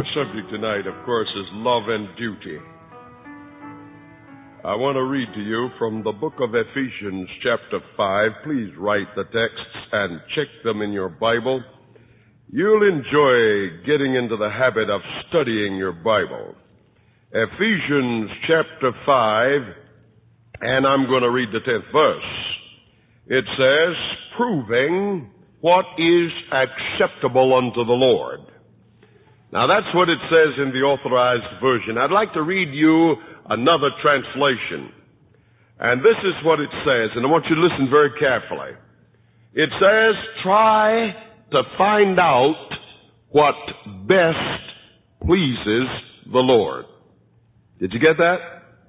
Our subject tonight, of course, is love and duty. I want to read to you from the book of Ephesians, chapter 5. Please write the texts and check them in your Bible. You'll enjoy getting into the habit of studying your Bible. Ephesians, chapter 5, and I'm going to read the 10th verse. It says, proving what is acceptable unto the Lord. Now that's what it says in the Authorized Version. I'd like to read you another translation. And this is what it says, and I want you to listen very carefully. It says, try to find out what best pleases the Lord. Did you get that?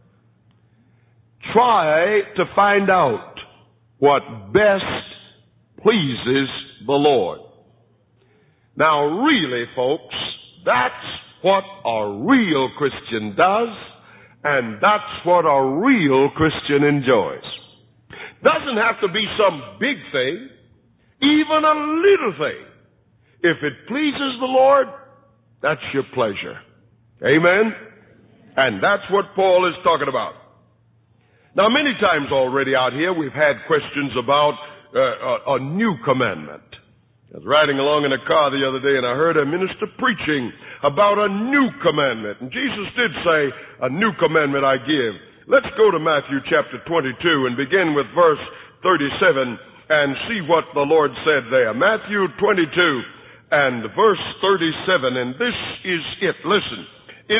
Try to find out what best pleases the Lord. Now really, folks, that's what a real Christian does, and that's what a real Christian enjoys. Doesn't have to be some big thing, even a little thing. If it pleases the Lord, that's your pleasure. Amen? And that's what Paul is talking about. Now, many times already out here, we've had questions about a new commandment. I was riding along in a car the other day, and I heard a minister preaching about a new commandment. And Jesus did say, a new commandment I give. Let's go to Matthew chapter 22 and begin with verse 37 and see what the Lord said there. Matthew 22 and verse 37, and this is it. Listen, it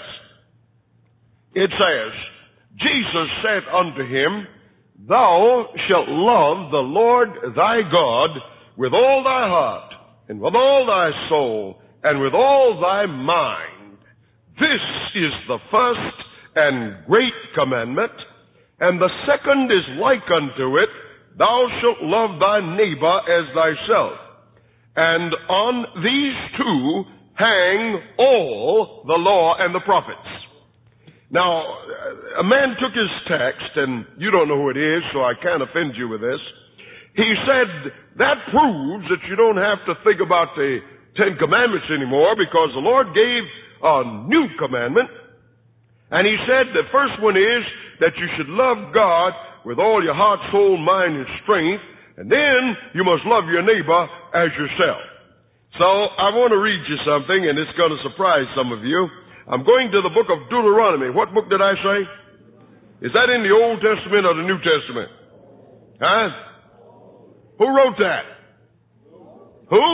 says, Jesus said unto him, Thou shalt love the Lord thy God with all thy heart, and with all thy soul, and with all thy mind. This is the first and great commandment, and the second is like unto it, Thou shalt love thy neighbor as thyself. And on these two hang all the law and the prophets. Now, a man took his text, and you don't know who it is, so I can't offend you with this. He said, that proves that you don't have to think about the Ten Commandments anymore, because the Lord gave a new commandment. And he said the first one is that you should love God with all your heart, soul, mind, and strength. And then you must love your neighbor as yourself. So I want to read you something, and it's going to surprise some of you. I'm going to the book of Deuteronomy. What book did I say? Is that in the Old Testament or the New Testament? Huh? Who wrote that? Who?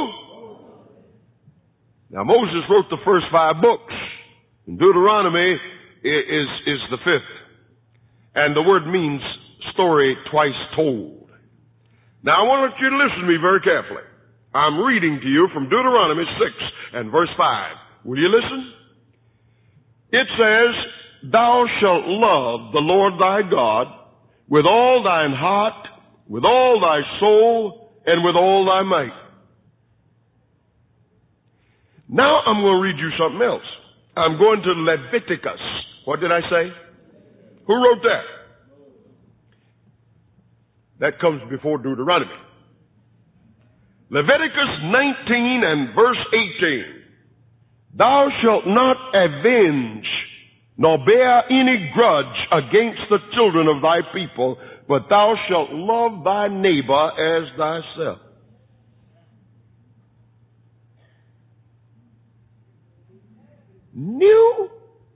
Now Moses wrote the first 5 books. And Deuteronomy is the 5th. And the word means story twice told. Now I want you to listen to me very carefully. I'm reading to you from Deuteronomy 6 and verse 5. Will you listen? It says, Thou shalt love the Lord thy God with all thine heart, with all thy soul, and with all thy might. Now I'm going to read you something else. I'm going to Leviticus. What did I say? Who wrote that? That comes before Deuteronomy. Leviticus 19 and verse 18. Thou shalt not avenge, nor bear any grudge against the children of thy people, but thou shalt love thy neighbor as thyself. New?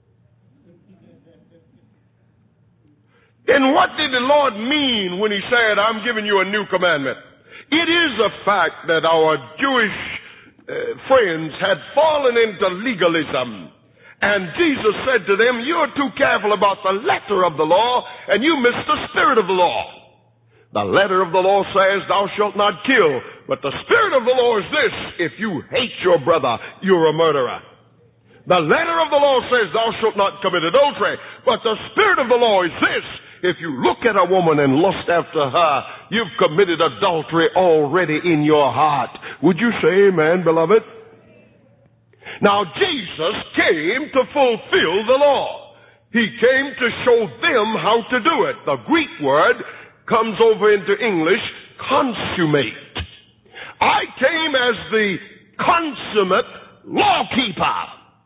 Then what did the Lord mean when he said, I'm giving you a new commandment? It is a fact that our Jewish friends had fallen into legalism. And Jesus said to them, you're too careful about the letter of the law, and you miss the spirit of the law. The letter of the law says, thou shalt not kill. But the spirit of the law is this, if you hate your brother, you're a murderer. The letter of the law says, thou shalt not commit adultery. But the spirit of the law is this, if you look at a woman and lust after her, you've committed adultery already in your heart. Would you say amen, beloved? Now, Jesus came to fulfill the law. He came to show them how to do it. The Greek word comes over into English, consummate. I came as the consummate lawkeeper.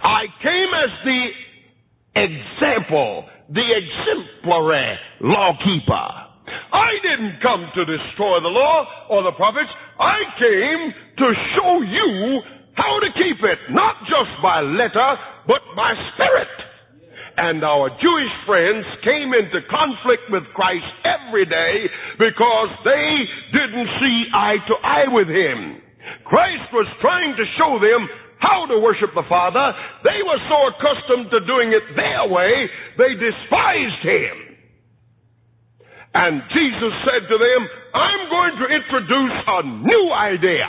I came as the example, the exemplary lawkeeper. I didn't come to destroy the law or the prophets. I came to show you how to keep it, not just by letter, but by spirit. And our Jewish friends came into conflict with Christ every day because they didn't see eye to eye with him. Christ was trying to show them how to worship the Father. They were so accustomed to doing it their way, they despised him. And Jesus said to them, I'm going to introduce a new idea.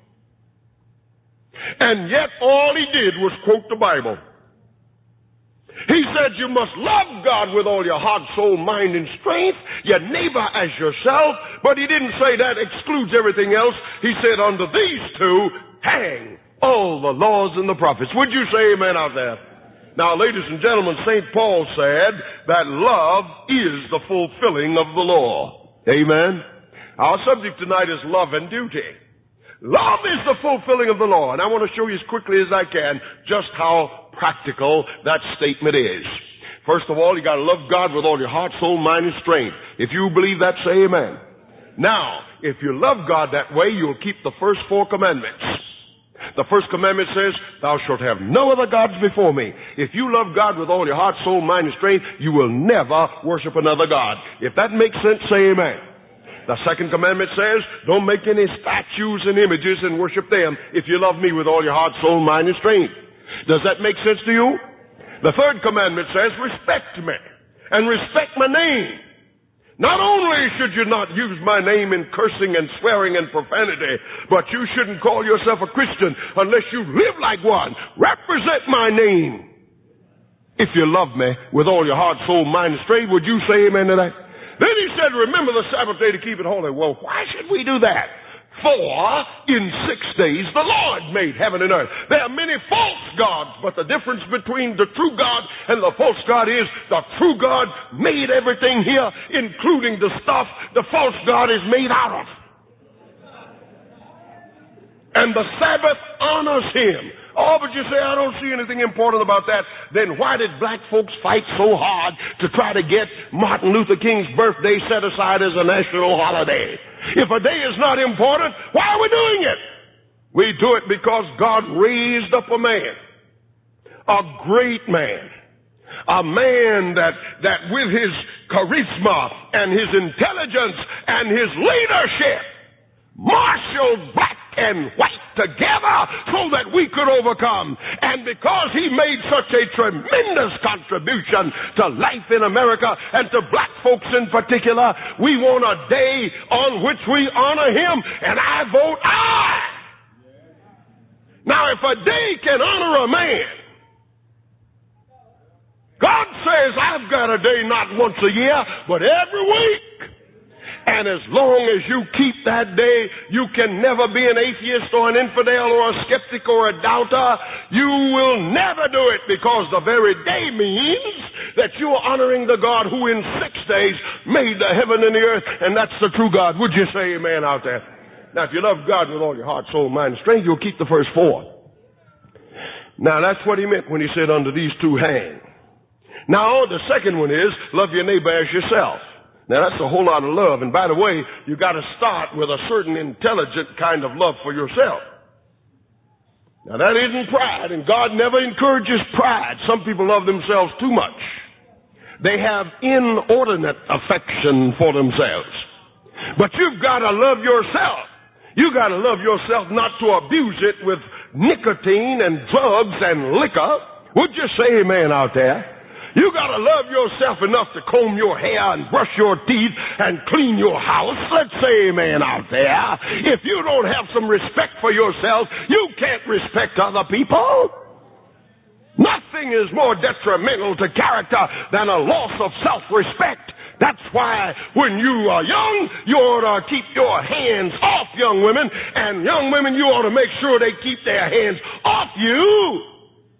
And yet all he did was quote the Bible. He said you must love God with all your heart, soul, mind, and strength, your neighbor as yourself. But he didn't say that excludes everything else. He said under these two, hang all the laws and the prophets. Would you say amen out there? Now, ladies and gentlemen, St. Paul said that love is the fulfilling of the law. Amen? Our subject tonight is love and duty. Love is the fulfilling of the law. And I want to show you as quickly as I can just how practical that statement is. First of all, you got to love God with all your heart, soul, mind, and strength. If you believe that, say amen. Now, if you love God that way, you'll keep the first 4 commandments. The first commandment says, thou shalt have no other gods before me. If you love God with all your heart, soul, mind, and strength, you will never worship another God. If that makes sense, say amen. The second commandment says, don't make any statues and images and worship them if you love me with all your heart, soul, mind, and strength. Does that make sense to you? The third commandment says, respect me and respect my name. Not only should you not use my name in cursing and swearing and profanity, but you shouldn't call yourself a Christian unless you live like one. Represent my name. If you love me with all your heart, soul, mind, and strength, would you say amen to that? Then he said, remember the Sabbath day to keep it holy. Well, why should we do that? For in 6 days the Lord made heaven and earth. There are many false gods, but the difference between the true God and the false God is the true God made everything here, including the stuff the false God is made out of. And the Sabbath honors him. Oh, but you say, I don't see anything important about that. Then why did black folks fight so hard to try to get Martin Luther King's birthday set aside as a national holiday? If a day is not important, why are we doing it? We do it because God raised up a man, a great man, a man that with his charisma and his intelligence and his leadership marshaled black and white together so that we could overcome. And because he made such a tremendous contribution to life in America and to black folks in particular, we want a day on which we honor him, and I vote aye. Now, if a day can honor a man, God says I've got a day not once a year, but every week. And as long as you keep that day, you can never be an atheist or an infidel or a skeptic or a doubter. You will never do it, because the very day means that you are honoring the God who in 6 days made the heaven and the earth, and that's the true God. Would you say amen out there? Now, if you love God with all your heart, soul, mind, and strength, you'll keep the first 4. Now, that's what he meant when he said under these two hang. Now, the second one is love your neighbor as yourself. Now, that's a whole lot of love. And by the way, you got to start with a certain intelligent kind of love for yourself. Now, that isn't pride, and God never encourages pride. Some people love themselves too much. They have inordinate affection for themselves. But you've got to love yourself. You got to love yourself, not to abuse it with nicotine and drugs and liquor. Would you say amen out there? You got to love yourself enough to comb your hair and brush your teeth and clean your house. Let's say amen out there. If you don't have some respect for yourself, you can't respect other people. Nothing is more detrimental to character than a loss of self-respect. That's why when you are young, you ought to keep your hands off young women, and young women, you ought to make sure they keep their hands off you.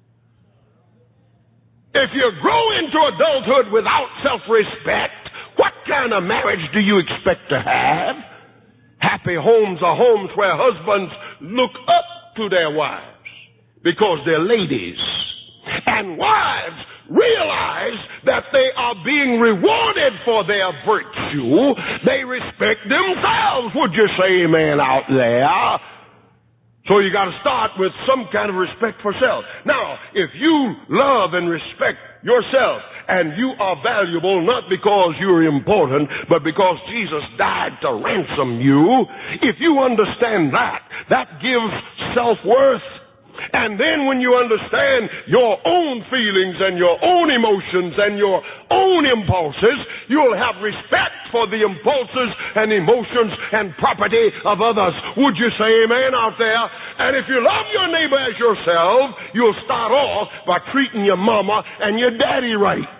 If you grow into adulthood without self-respect, what kind of marriage do you expect to have? Happy homes are homes where husbands look up to their wives because they're ladies. And wives realize that they are being rewarded for their virtue. They respect themselves. Would you say amen out there? So you got to start with some kind of respect for self. Now, if you love and respect yourself and you are valuable not because you're important, but because Jesus died to ransom you, if you understand that, that gives self-worth. And then when you understand your own feelings and your own emotions and your own impulses, you'll have respect for the impulses and emotions and property of others. Would you say amen out there? And if you love your neighbor as yourself, you'll start off by treating your mama and your daddy right.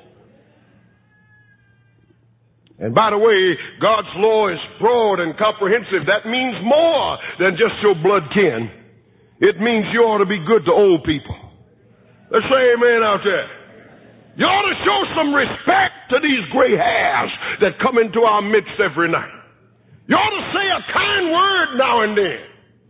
And by the way, God's law is broad and comprehensive. That means more than just your blood kin. It means you ought to be good to old people. Let's say amen out there. You ought to show some respect to these gray hairs that come into our midst every night. You ought to say a kind word now and then.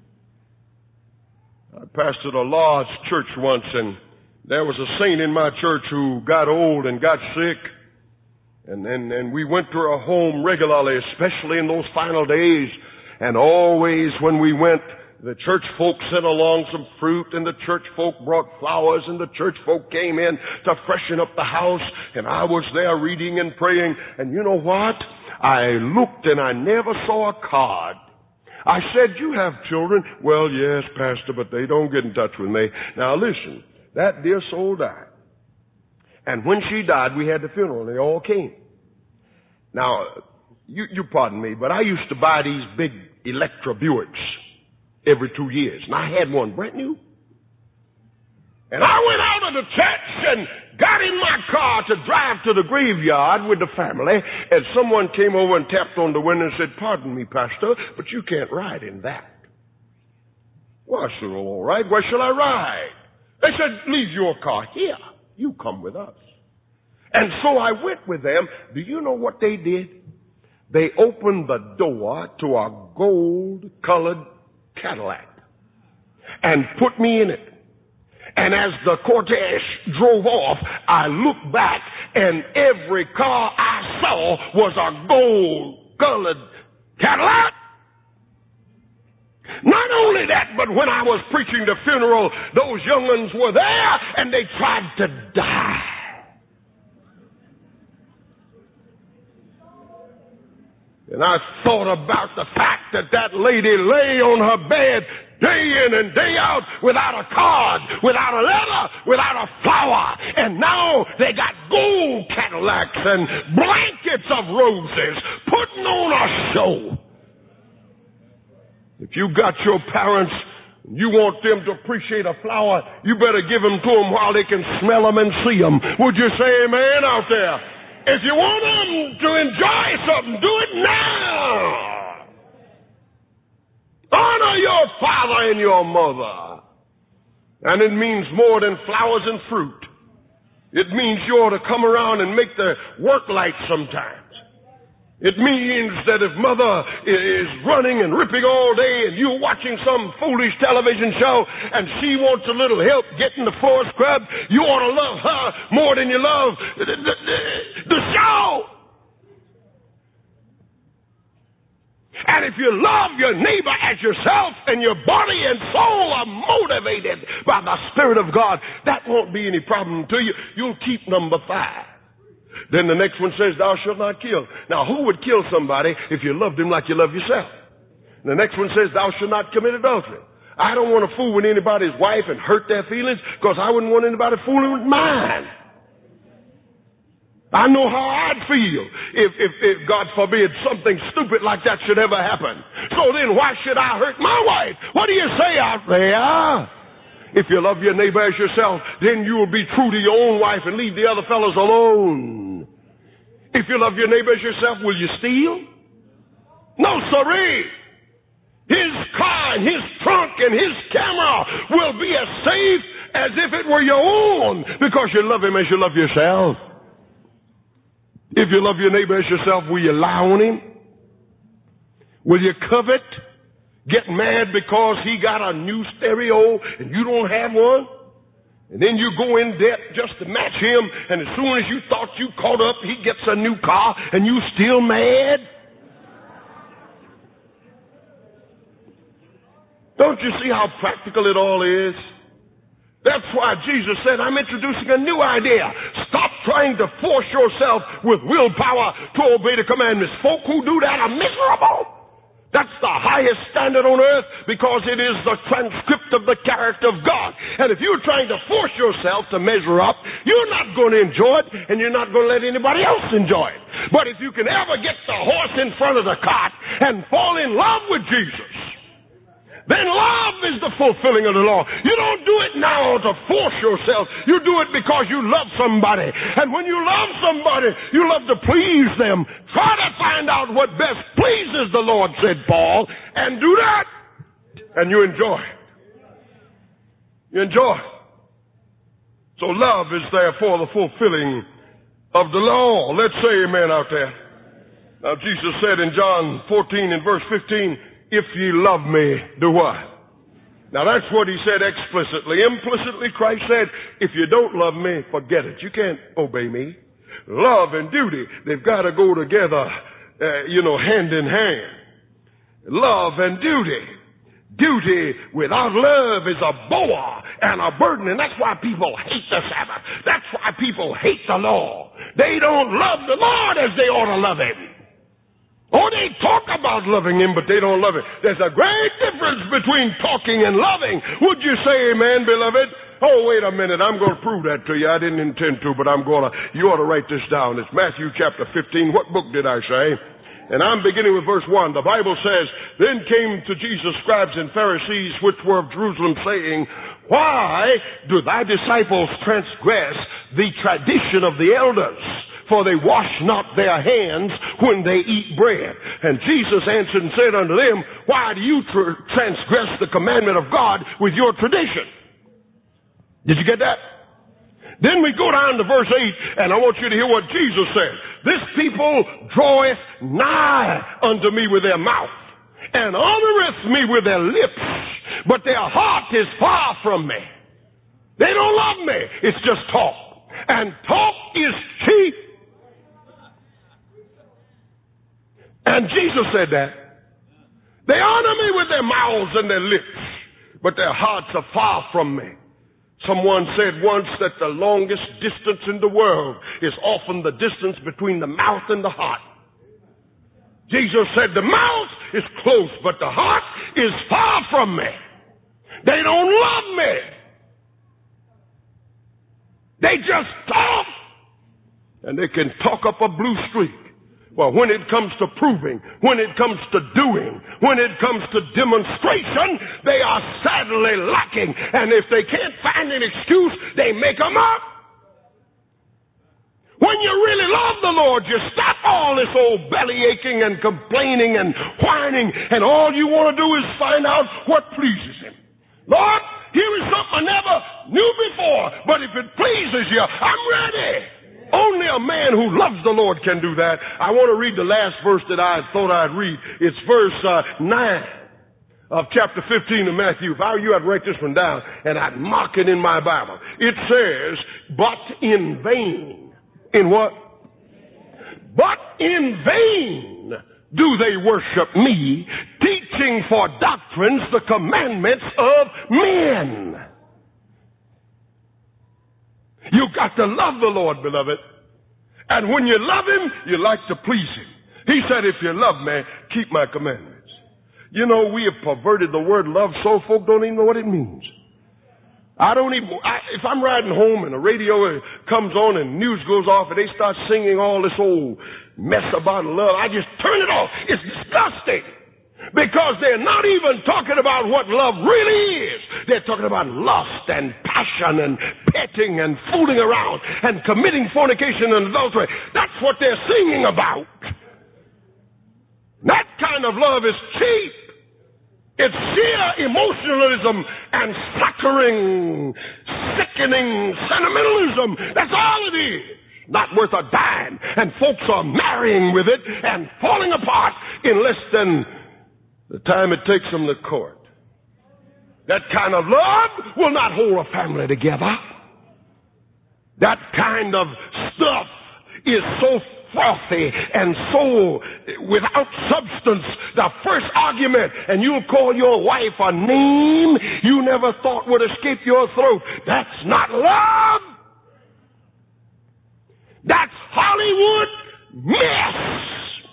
I pastored a large church once, and there was a saint in my church who got old and got sick. And we went to her home regularly, especially in those final days. And always when we went, the church folk sent along some fruit, and the church folk brought flowers, and the church folk came in to freshen up the house, and I was there reading and praying. And you know what? I looked and I never saw a card. I said, "You have children?" "Well, yes, Pastor, but they don't get in touch with me." Now listen, that dear soul died. And when she died, we had the funeral, and they all came. Now, you pardon me, but I used to buy these big Electra Buicks every 2 years. And I had one brand new. And I went out of the church and got in my car to drive to the graveyard with the family. And someone came over and tapped on the window and said, "Pardon me, Pastor, but you can't ride in that." Well, I said, "Well, all right, where shall I ride?" They said, "Leave your car here. You come with us." And so I went with them. Do you know what they did? They opened the door to a gold-colored Cadillac and put me in it. And as the cortege drove off, I looked back, and every car I saw was a gold-colored Cadillac. Not only that, but when I was preaching the funeral, those young ones were there, and they tried to die. And I thought about the fact that that lady lay on her bed day in and day out without a card, without a letter, without a flower. And now they got gold Cadillacs and blankets of roses putting on a show. If you got your parents, you want them to appreciate a flower, you better give them to them while they can smell them and see them. Would you say amen out there? If you want them to enjoy something, do it now. Honor your father and your mother. And it means more than flowers and fruit. It means you ought to come around and make the work light sometimes. It means that if mother is running and ripping all day and you're watching some foolish television show and she wants a little help getting the floor scrubbed, you ought to love her more than you love the show. And if you love your neighbor as yourself and your body and soul are motivated by the Spirit of God, that won't be any problem to you. You'll keep number 5. Then the next one says, "Thou shalt not kill." Now, who would kill somebody if you loved him like you love yourself? And the next one says, "Thou shalt not commit adultery." I don't want to fool with anybody's wife and hurt their feelings, because I wouldn't want anybody fooling with mine. I know how I'd feel if God forbid, something stupid like that should ever happen. So then why should I hurt my wife? What do you say out there? If you love your neighbor as yourself, then you will be true to your own wife and leave the other fellows alone. If you love your neighbor as yourself, will you steal? No, sirree. His car and his trunk and his camera will be as safe as if it were your own, because you love him as you love yourself. If you love your neighbor as yourself, will you lie on him? Will you covet? Get mad because he got a new stereo and you don't have one? And then you go in debt just to match him, and as soon as you thought you caught up, he gets a new car, and you still mad? Don't you see how practical it all is? That's why Jesus said, I'm introducing a new idea. Stop trying to force yourself with willpower to obey the commandments. Folk who do that are miserable. That's the highest standard on earth because it is the transcript of the character of God. And if you're trying to force yourself to measure up, you're not going to enjoy it, and you're not going to let anybody else enjoy it. But if you can ever get the horse in front of the cart and fall in love with Jesus, then love is the fulfilling of the law. You don't do it now to force yourself. You do it because you love somebody. And when you love somebody, you love to please them. Try to find out what best pleases the Lord, said Paul, and do that. And you enjoy it. You enjoy it. So love is therefore the fulfilling of the law. Let's say amen out there. Now Jesus said in John 14 and verse 15, if ye love me, do what? Now that's what he said explicitly. Implicitly, Christ said, if you don't love me, forget it. You can't obey me. Love and duty, they've got to go together, hand in hand. Love and duty. Duty without love is a bore and a burden, and that's why people hate the Sabbath. That's why people hate the law. They don't love the Lord as they ought to love him. Oh, they talk about loving him, but they don't love him. There's a great difference between talking and loving. Would you say amen, beloved? Oh, wait a minute. I'm going to prove that to you. I didn't intend to, but you ought to write this down. It's Matthew chapter 15. What book did I say? And I'm beginning with verse 1. The Bible says, then came to Jesus scribes and Pharisees, which were of Jerusalem, saying, why do thy disciples transgress the tradition of the elders? For they wash not their hands when they eat bread. And Jesus answered and said unto them, why do you transgress the commandment of God with your tradition? Did you get that? Then we go down to verse 8, and I want you to hear what Jesus said. This people draweth nigh unto me with their mouth, and honoreth me with their lips, but their heart is far from me. They don't love me. It's just talk. And talk is cheap. And Jesus said that. They honor me with their mouths and their lips, but their hearts are far from me. Someone said once that the longest distance in the world is often the distance between the mouth and the heart. Jesus said the mouth is close, but the heart is far from me. They don't love me. They just talk, and they can talk up a blue streak. Well, when it comes to proving, when it comes to doing, when it comes to demonstration, they are sadly lacking. And if they can't find an excuse, they make them up. When you really love the Lord, you stop all this old belly aching and complaining and whining, and all you want to do is find out what pleases him. Lord, here is something I never knew before, but if it pleases you, I'm ready. Only a man who loves the Lord can do that. I want to read the last verse that I thought I'd read. It's verse 9 of chapter 15 of Matthew. If I were you, I'd write this one down, and I'd mark it in my Bible. It says, but in vain. In what? But in vain do they worship me, teaching for doctrines the commandments of men. You got to love the Lord, beloved. And when you love him, you like to please him. He said, if you love me, keep my commandments. You know, we have perverted the word love so folk don't even know what it means. If I'm riding home and the radio comes on and news goes off and they start singing all this old mess about love, I just turn it off. It's disgusting. Because they're not even talking about what love really is. They're talking about lust and passion and petting and fooling around and committing fornication and adultery. That's what they're singing about. That kind of love is cheap. It's sheer emotionalism and suckering, sickening sentimentalism. That's all it is. Not worth a dime. And folks are marrying with it and falling apart in less than the time it takes them to court. That kind of love will not hold a family together. That kind of stuff is so frothy and so without substance. The first argument, and you'll call your wife a name you never thought would escape your throat. That's not love. That's Hollywood mess.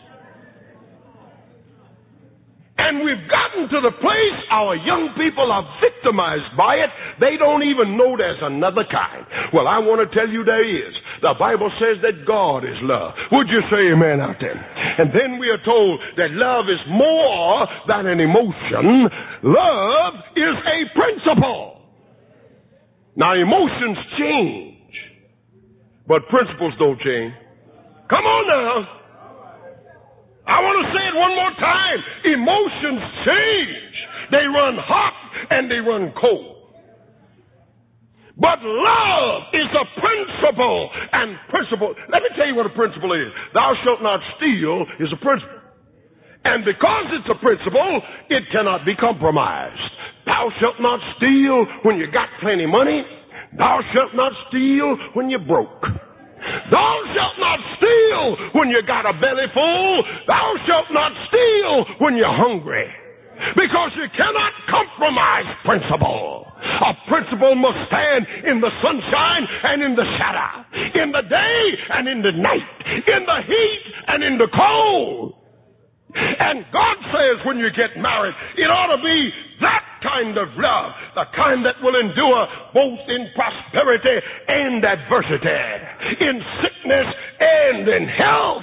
And we've gotten to the place our young people are victimized by it. They don't even know there's another kind. Well, I want to tell you there is. The Bible says that God is love. Would you say amen out there? And then we are told that love is more than an emotion. Love is a principle. Now, emotions change, but principles don't change. Come on now. I want to say it one more time. Emotions change. They run hot and they run cold. But love is a principle. And principle, let me tell you what a principle is. Thou shalt not steal is a principle. And because it's a principle, it cannot be compromised. Thou shalt not steal when you got plenty money. Thou shalt not steal when you're broke. Thou shalt not steal when you got a belly full. Thou shalt not steal when you're hungry. Because you cannot compromise principle. A principle must stand in the sunshine and in the shadow, in the day and in the night, in the heat and in the cold. And God says when you get married, it ought to be that kind of love, the kind that will endure both in prosperity and adversity, in sickness and in health.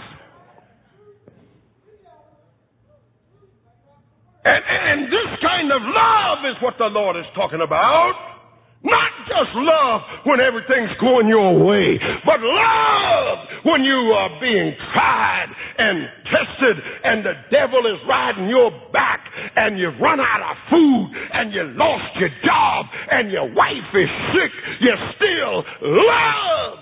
And this kind of love is what the Lord is talking about. Not just love when everything's going your way, but love when you are being tried and tested and the devil is riding your back and you've run out of food and you lost your job and your wife is sick. You still love.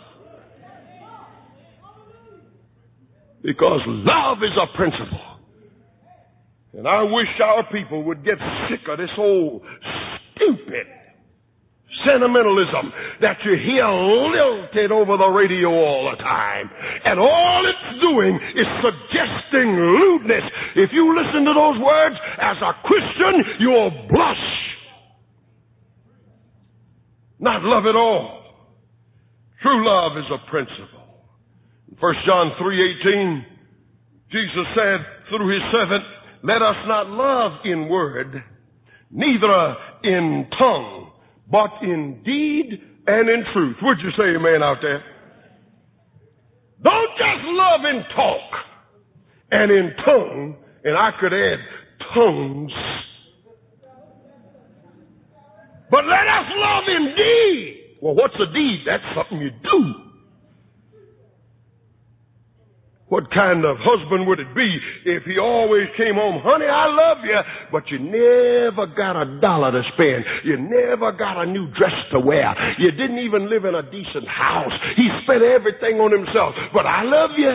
Because love is a principle. And I wish our people would get sick of this old stupid sentimentalism that you hear lilted over the radio all the time. And all it's doing is suggesting lewdness. If you listen to those words as a Christian, you'll blush. Not love at all. True love is a principle. In 1 John 3:18, Jesus said through his servant, let us not love in word, neither in tongue, but in deed and in truth. Would you say amen out there? Don't just love in talk and in tongue, and I could add tongues. But let us love in deed. Well, what's a deed? That's something you do. What kind of husband would it be if he always came home, honey, I love you, but you never got $1 to spend. You never got a new dress to wear. You didn't even live in a decent house. He spent everything on himself, but I love you.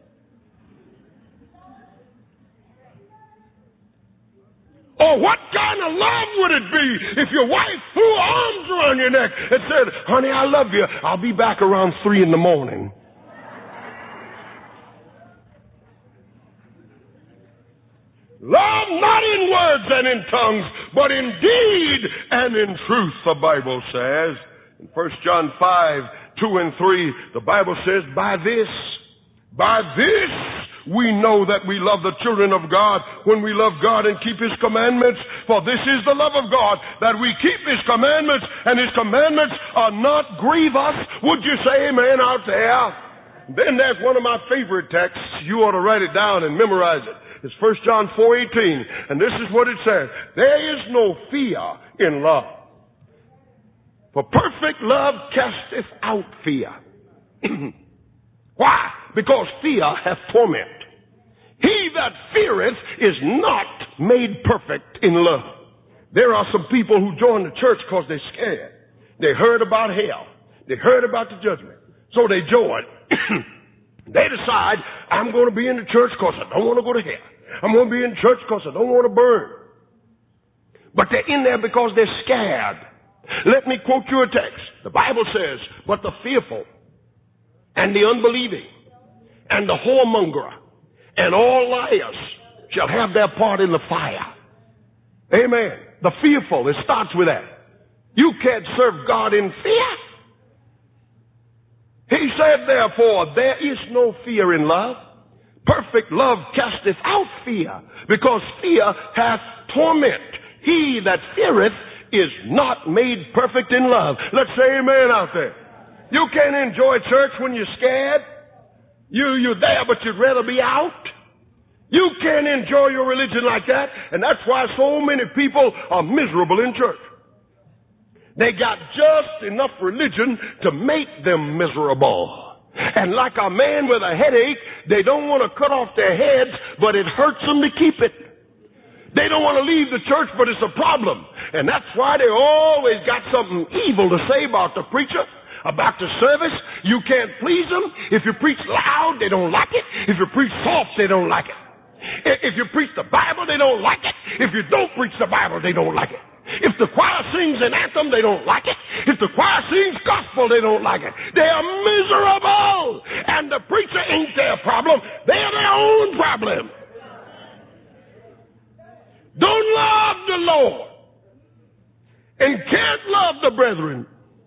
Or what kind of love would it be if your wife threw arms around your neck and said, honey, I love you. I'll be back around 3 a.m. Love not in words and in tongues, but in deed and in truth, the Bible says. In 1 John 5:2 and 3, the Bible says, by this we know that we love the children of God when we love God and keep his commandments. For this is the love of God, that we keep his commandments, and his commandments are not grievous. Would you say amen out there? Then there's one of my favorite texts. You ought to write it down and memorize it. It's 1 John 4:18, and this is what it says. There is no fear in love, for perfect love casteth out fear. Why? Because fear hath torment. He that feareth is not made perfect in love. There are some people who join the church because they're scared. They heard about hell. They heard about the judgment. So they join. They decide, I'm going to be in the church because I don't want to go to hell. I'm going to be in church because I don't want to burn. But they're in there because they're scared. Let me quote you a text. The Bible says, but the fearful and the unbelieving and the whoremonger and all liars shall have their part in the fire. Amen. The fearful, it starts with that. You can't serve God in fear. He said, therefore, there is no fear in love. Perfect love casteth out fear, because fear hath torment. He that feareth is not made perfect in love. Let's say amen out there. You can't enjoy church when you're scared. You're there, but you'd rather be out. You can't enjoy your religion like that, and that's why so many people are miserable in church. They got just enough religion to make them miserable. And like a man with a headache, they don't want to cut off their heads, but it hurts them to keep it. They don't want to leave the church, but it's a problem. And that's why they always got something evil to say about the preacher, about the service. You can't please them. If you preach loud, they don't like it. If you preach soft, they don't like it. If you preach the Bible, they don't like it. If you don't preach the Bible, they don't like it. If the choir sings an anthem, they don't like it. If the choir sings gospel, they don't like it. They are miserable. And the preacher ain't their problem. They are their own problem. Don't love the Lord and can't love the brethren.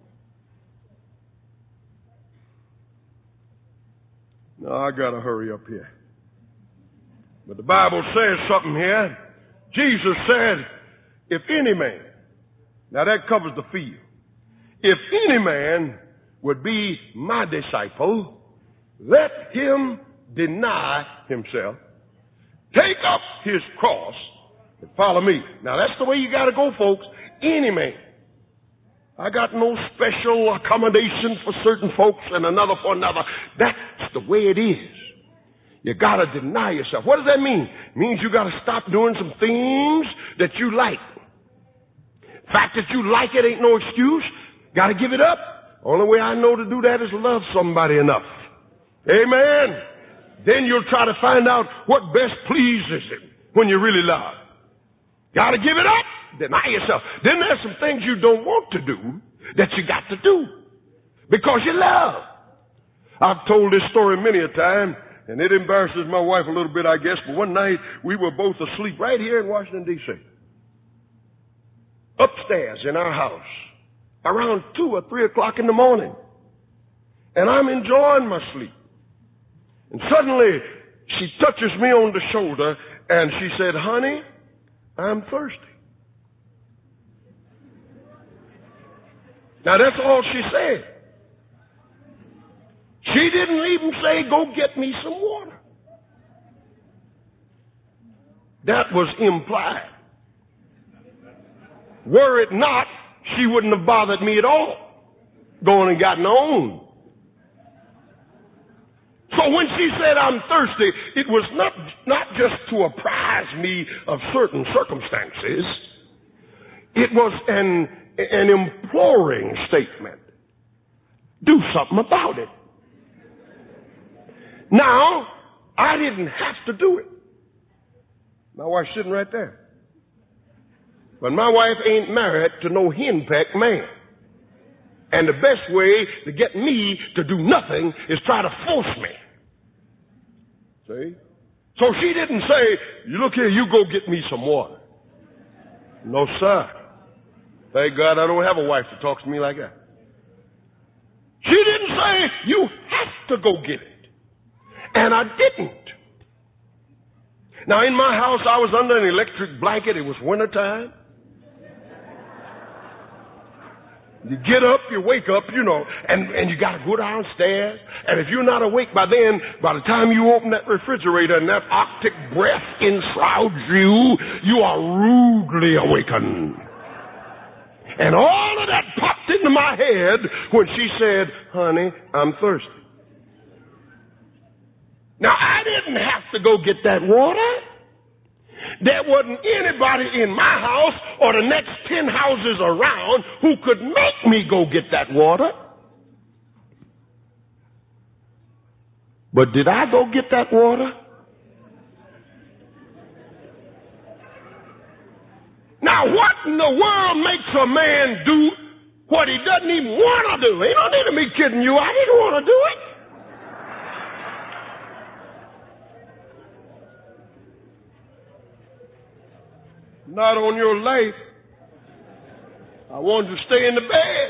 No, I got to hurry up here. But the Bible says something here. Jesus said, if any man, now that covers the field. If any man would be my disciple, let him deny himself, take up his cross, and follow me. Now that's the way you got to go, folks. Any man. I got no special accommodation for certain folks and another for another. That's the way it is. You got to deny yourself. What does that mean? It means you got to stop doing some things that you like. The fact that you like it ain't no excuse. Got to give it up. Only way I know to do that is love somebody enough. Amen. Then you'll try to find out what best pleases him when you really love. Got to give it up. Deny yourself. Then there's some things you don't want to do that you got to do because you love. I've told this story many a time, and it embarrasses my wife a little bit, I guess, but one night we were both asleep right here in Washington, D.C. Upstairs in our house around 2 or 3 o'clock in the morning. And I'm enjoying my sleep. And suddenly she touches me on the shoulder and she said, honey, I'm thirsty. Now that's all she said. She didn't even say, go get me some water. That was implied. Were it not, she wouldn't have bothered me at all, going and gotten her own. So when she said, I'm thirsty, it was not just to apprise me of certain circumstances. It was an imploring statement. Do something about it. Now, I didn't have to do it. My wife's sitting right there. But my wife ain't married to no henpecked man. And the best way to get me to do nothing is try to force me. See? So she didn't say, you look here, you go get me some water. No, sir. Thank God I don't have a wife that talks to me like that. She didn't say, you have to go get it. And I didn't. Now, in my house, I was under an electric blanket. It was wintertime. You get up, you wake up, and you got to go downstairs. And if you're not awake by then, by the time you open that refrigerator and that Arctic breath enshrouds you, you are rudely awakened. And all of that popped into my head when she said, honey, I'm thirsty. Now, I didn't have to go get that water. There wasn't anybody in my house or the next 10 houses around who could make me go get that water. But did I go get that water? Now, what in the world makes a man do what he doesn't even want to do. Ain't no need of me kidding you. I didn't want to do it. Not on your life. I wanted to stay in the bed.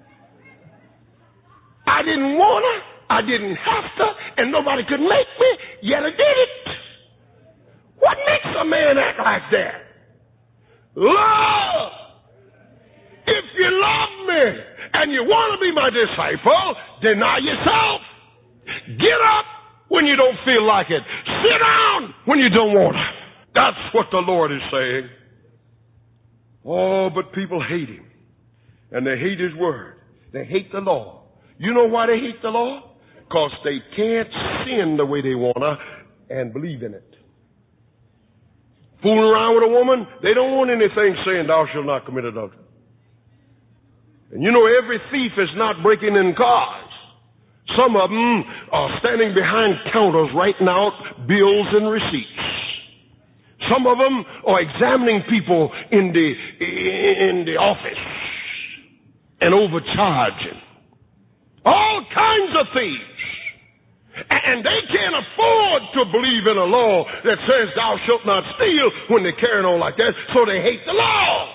I didn't want to. I didn't have to. And nobody could make me. Yet I did it. What makes a man act like that? Love. If you love me and you want to be my disciple, deny yourself. Get up when you don't feel like it. Sit down when you don't want to. That's what the Lord is saying. Oh, but people hate him. And they hate his word. They hate the law. You know why they hate the law? Because they can't sin the way they want to and believe in it. Fooling around with a woman, they don't want anything saying, thou shalt not commit adultery. And you know, every thief is not breaking in cars. Some of them are standing behind counters writing out bills and receipts. Some of them are examining people in the office and overcharging. All kinds of thieves. And they can't afford to believe in a law that says thou shalt not steal when they're carrying on like that, so they hate the law.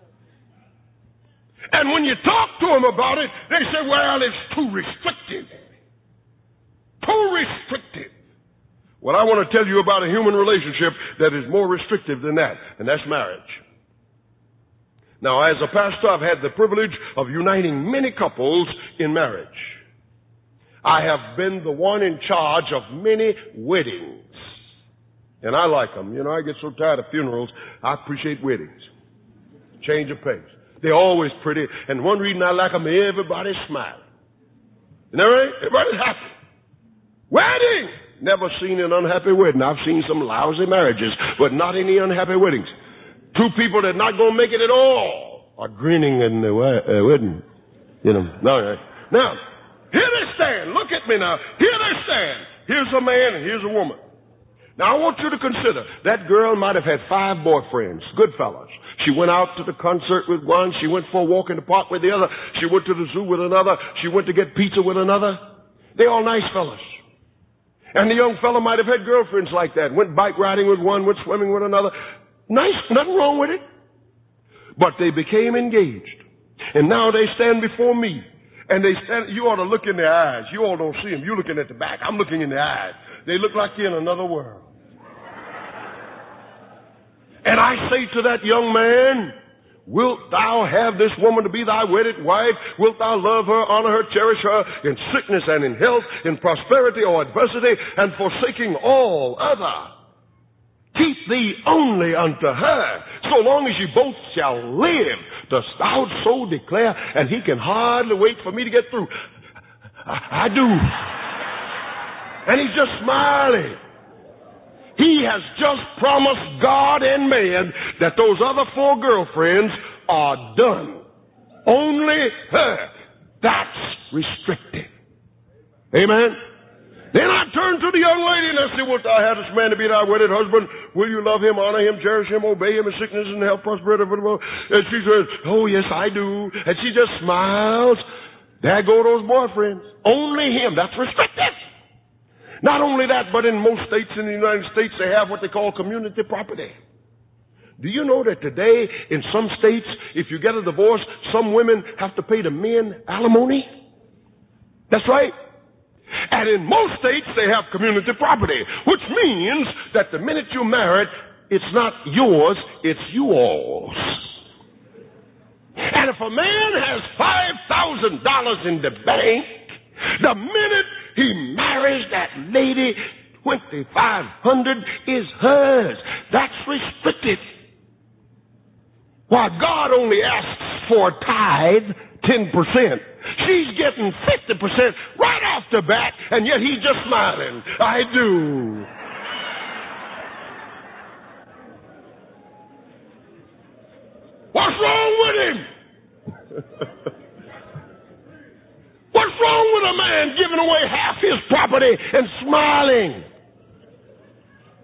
And when you talk to them about it, they say, well, it's too restrictive. Too restrictive. Well, I want to tell you about a human relationship that is more restrictive than that, and that's marriage. Now, as a pastor, I've had the privilege of uniting many couples in marriage. I have been the one in charge of many weddings. And I like them. You know, I get so tired of funerals, I appreciate weddings. Change of pace. They're always pretty, and one reason I like them, everybody's smiling. You know, right? Everybody's happy. Wedding! Never seen an unhappy wedding. I've seen some lousy marriages, but not any unhappy weddings. Two people that are not going to make it at all are grinning in the wedding. You know, now, here they stand. Look at me now. Here they stand. Here's a man and here's a woman. Now, I want you to consider, that girl might have had 5 boyfriends, good fellas. She went out to the concert with one. She went for a walk in the park with the other. She went to the zoo with another. She went to get pizza with another. They're all nice fellas. And the young fella might have had girlfriends like that. Went bike riding with one, went swimming with another. Nice, nothing wrong with it. But they became engaged. And now they stand before me. And they stand, you ought to look in their eyes. You all don't see them. You're looking at the back. I'm looking in their eyes. They look like you're in another world. And I say to that young man, wilt thou have this woman to be thy wedded wife? Wilt thou love her, honor her, cherish her in sickness and in health, in prosperity or adversity, and forsaking all other? Keep thee only unto her, so long as you both shall live, dost thou so declare? And he can hardly wait for me to get through. I do. And he's just smiling. He has just promised God and man that those other 4 girlfriends are done. Only her. That's restrictive. Amen? Then I turned to the young lady and I said, wilt thou have this man to be thy wedded husband? Will you love him, honor him, cherish him, obey him in sickness and health, prosperity? And she says, oh, yes, I do. And she just smiles. There go those boyfriends. Only him. That's restrictive. Not only that, but in most states in the United States, they have what they call community property. Do you know that today, in some states, if you get a divorce, some women have to pay the men alimony? That's right. And in most states, they have community property, which means that the minute you're married, it's not yours, it's you all's. And if a man has $5,000 in the bank, the minute he marries that lady, $2,500 is hers. That's restricted. While God only asks for a tithe, 10%. She's getting 50% right off the bat, and yet he's just smiling. I do. What's wrong with him? What's wrong with a man giving away half his property and smiling?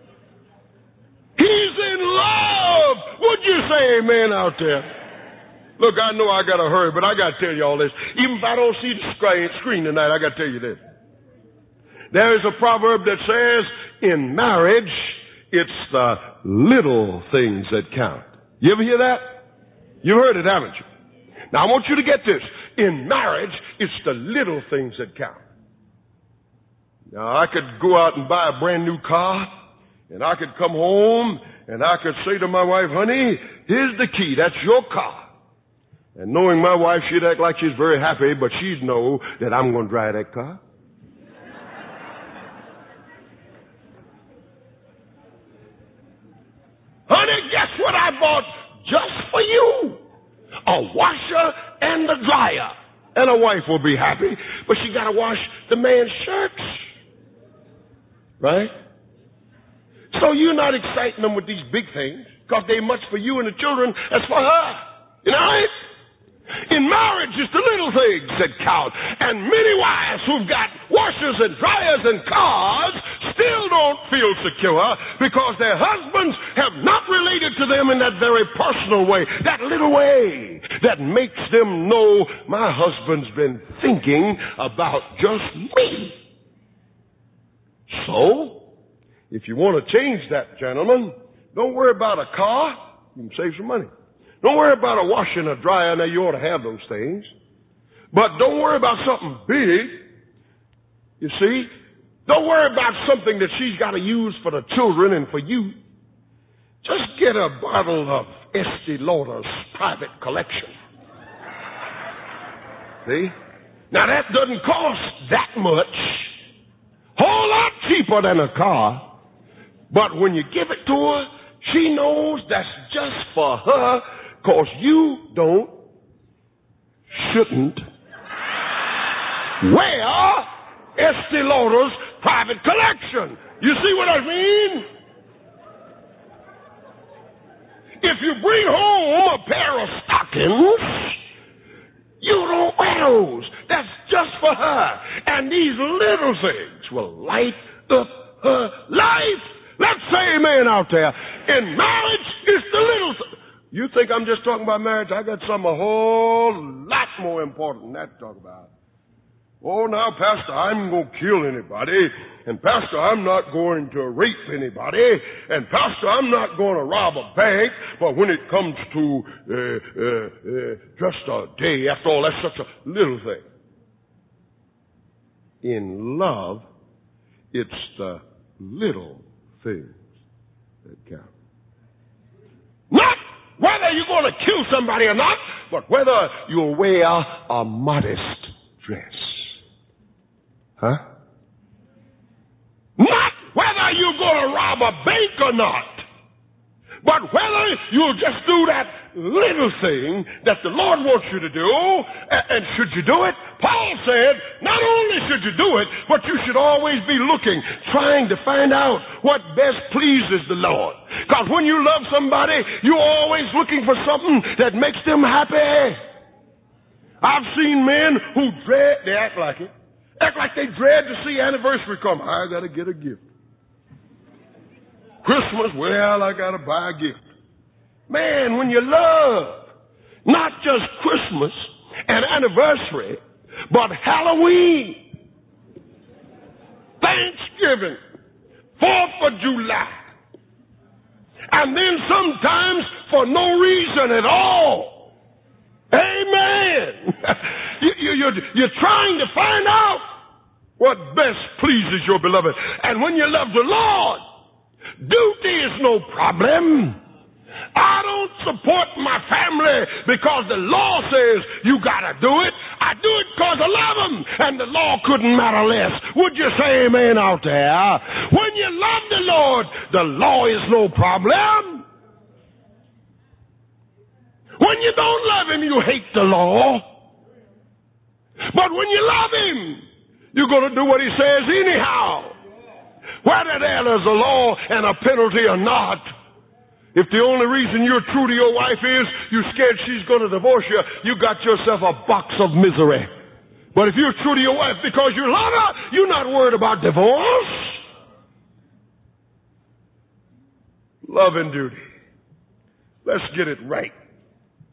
He's in love. Would you say amen out there? Look, I know I got to hurry, but I got to tell you all this. Even if I don't see the screen tonight, I got to tell you this. There is a proverb that says, in marriage, it's the little things that count. You ever hear that? You heard it, haven't you? Now, I want you to get this. In marriage, it's the little things that count. Now, I could go out and buy a brand new car, and I could come home, and I could say to my wife, honey, here's the key. That's your car. And knowing my wife, she'd act like she's very happy, but she'd know that I'm going to drive that car. Honey, guess what I bought just for you? A washer and a dryer. And a wife will be happy, but she got to wash the man's shirts. Right? So you're not exciting them with these big things, because they're much for you and the children as for her. You know it? In marriage, it's the little things that count. And many wives who've got washers and dryers and cars still don't feel secure because their husbands have not related to them in that very personal way, that little way that makes them know my husband's been thinking about just me. So, if you want to change that, gentlemen, don't worry about a car. You can save some money. Don't worry about a washer and a dryer. Now, you ought to have those things. But don't worry about something big. You see? Don't worry about something that she's got to use for the children and for you. Just get a bottle of Estee Lauder's private collection. See? Now, that doesn't cost that much. Whole lot cheaper than a car. But when you give it to her, she knows that's just for her, because you shouldn't wear Estee Lauder's private collection. You see what I mean? If you bring home a pair of stockings, you don't wear those. That's just for her. And these little things will light up her life. Let's say amen out there. In marriage, it's the little things. You think I'm just talking about marriage? I got something a whole lot more important than that to talk about. Oh, now, Pastor, I'm going to kill anybody. And, Pastor, I'm not going to rape anybody. And, Pastor, I'm not going to rob a bank. But when it comes to just a day, after all, that's such a little thing. In love, it's the little things that count. Not whether you're going to kill somebody or not, but whether you'll wear a modest dress. Huh? Not whether you're going to rob a bank or not, but whether you'll just do that little thing that the Lord wants you to do. And should you do it? Paul said, not only should you do it, but you should always be looking, trying to find out what best pleases the Lord. Because when you love somebody, you're always looking for something that makes them happy. I've seen men who they act like it. Act like they dread to see anniversary come. I got to get a gift. Christmas, well, I got to buy a gift. Man, when you love, not just Christmas and anniversary, but Halloween, Thanksgiving, 4th of July, and then sometimes for no reason at all. Amen. You're trying to find out what best pleases your beloved. And when you love the Lord, duty is no problem. I don't support my family because the law says you gotta do it. I do it because I love them, and the law couldn't matter less. Would you say amen out there? When you love the Lord, the law is no problem. When you don't love him, you hate the law. But when you love him, you're going to do what he says anyhow. Whether there's a law and a penalty or not. If the only reason you're true to your wife is you're scared she's going to divorce you, you got yourself a box of misery. But if you're true to your wife because you love her, you're not worried about divorce. Love and duty. Let's get it right.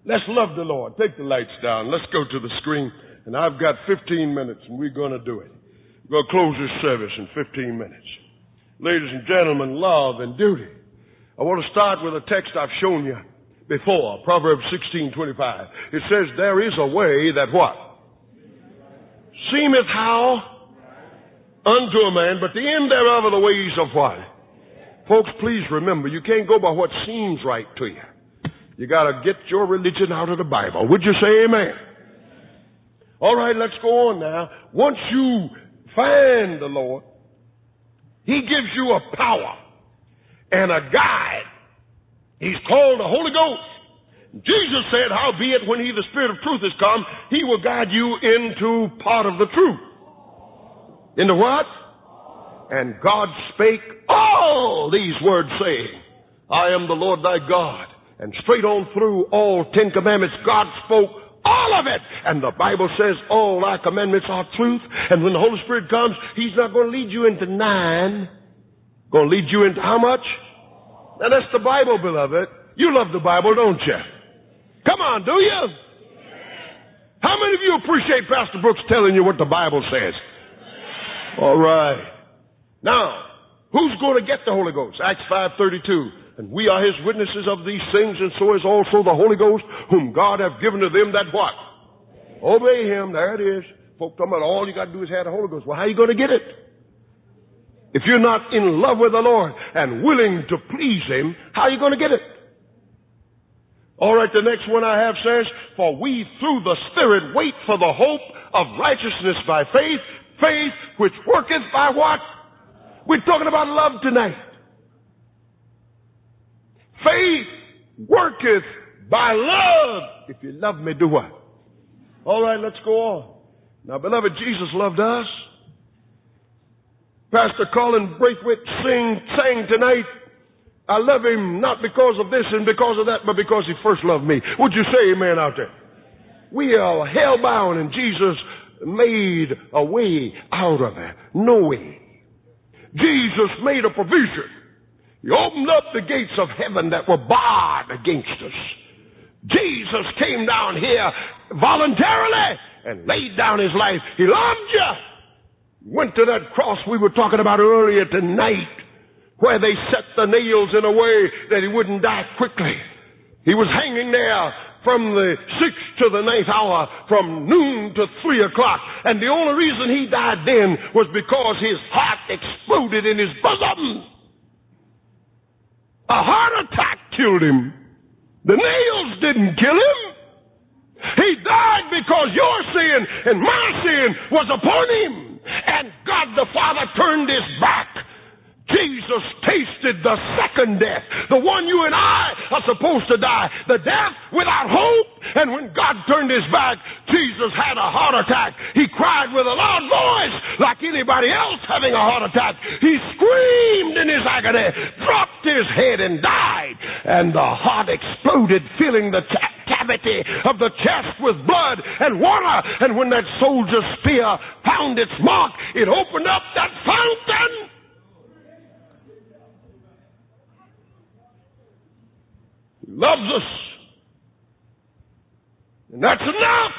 Let's love the Lord. Take the lights down. Let's go to the screen. And I've got 15 minutes, and we're going to do it. We're going to close this service in 15 minutes. Ladies and gentlemen, love and duty. I want to start with a text I've shown you before, Proverbs 16:25. It says, there is a way that what? Seemeth how? Unto a man, but the end thereof are the ways of what? Folks, please remember, you can't go by what seems right to you. You got to get your religion out of the Bible. Would you say amen? All right, let's go on now. Once you find the Lord, He gives you a power and a guide. He's called the Holy Ghost. Jesus said, howbeit, when He, the Spirit of truth, is come, He will guide you into part of the truth. Into what? And God spake all these words, saying, I am the Lord thy God. And straight on through all 10 commandments, God spoke all of it. And the Bible says all thy commandments are truth. And when the Holy Spirit comes, He's not going to lead you into 9. Going to lead you into how much? Now that's the Bible, beloved. You love the Bible, don't you? Come on, do you? How many of you appreciate Pastor Brooks telling you what the Bible says? All right. Now, who's going to get the Holy Ghost? Acts 5:32. And we are His witnesses of these things, and so is also the Holy Ghost, whom God hath given to them that what? Obey Him. There it is. Folk talking about all you got to do is have the Holy Ghost. Well, how are you going to get it? If you're not in love with the Lord and willing to please Him, how are you going to get it? All right, the next one I have says, for we through the Spirit wait for the hope of righteousness by faith, faith which worketh by what? We're talking about love tonight. Faith worketh by love. If you love me, do what? All right, let's go on. Now, beloved, Jesus loved us. Pastor Colin Braithwaite sang tonight, I love Him not because of this and because of that, but because He first loved me. Would you say amen out there? We are hell-bound, and Jesus made a way out of it. No way. Jesus made a provision. He opened up the gates of heaven that were barred against us. Jesus came down here voluntarily and laid down His life. He loved you. Went to that cross we were talking about earlier tonight, where they set the nails in a way that He wouldn't die quickly. He was hanging there from the 6th to the 9th hour, from noon to 3 o'clock. And the only reason He died then was because His heart exploded in His bosom. A heart attack killed Him. The nails didn't kill Him. He died because your sin and my sin was upon Him. And God the Father turned His back. Jesus tasted the second death, the one you and I are supposed to die, the death without hope. And when God turned His back, Jesus had a heart attack. He cried with a loud voice like anybody else having a heart attack. He screamed in his agony, dropped his head and died. And the heart exploded, filling the cavity of the chest with blood and water. And when that soldier's spear found its mark, it opened up that fountain. He loves us. And that's enough.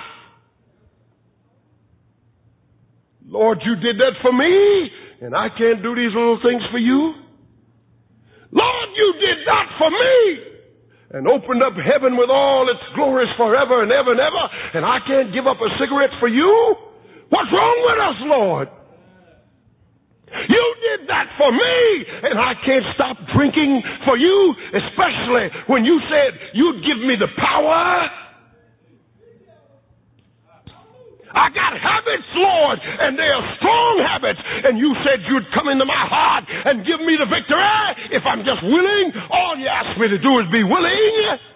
Lord, you did that for me, and I can't do these little things for you. Lord, you did that for me, and opened up heaven with all its glories forever and ever and ever, and I can't give up a cigarette for you? What's wrong with us, Lord? You did that for me, and I can't stop drinking for you, especially when you said you'd give me the power. I got habits, Lord, and they are strong habits, and you said you'd come into my heart and give me the victory if I'm just willing. All you ask me to do is be willing.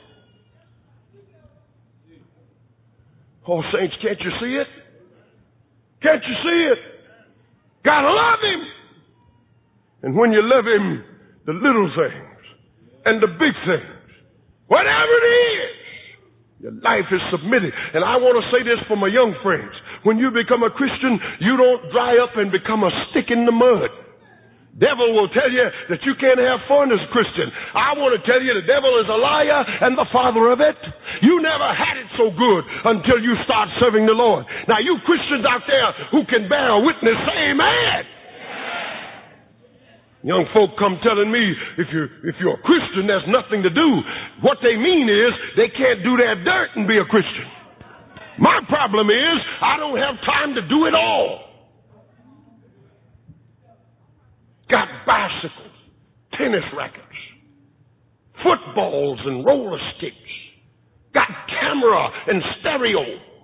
Oh, saints, can't you see it? Can't you see it? Gotta love Him. And when you love Him, the little things and the big things, whatever it is, your life is submitted. And I want to say this for my young friends. When you become a Christian, you don't dry up and become a stick in the mud. Devil will tell you that you can't have fun as a Christian. I want to tell you the devil is a liar and the father of it. You never had it so good until you start serving the Lord. Now, you Christians out there who can bear a witness, say amen. Young folk come telling me, if you're a Christian, there's nothing to do. What they mean is they can't do their dirt and be a Christian. My problem is I don't have time to do it all. Got bicycles, tennis rackets, footballs and roller sticks. Got camera and stereo.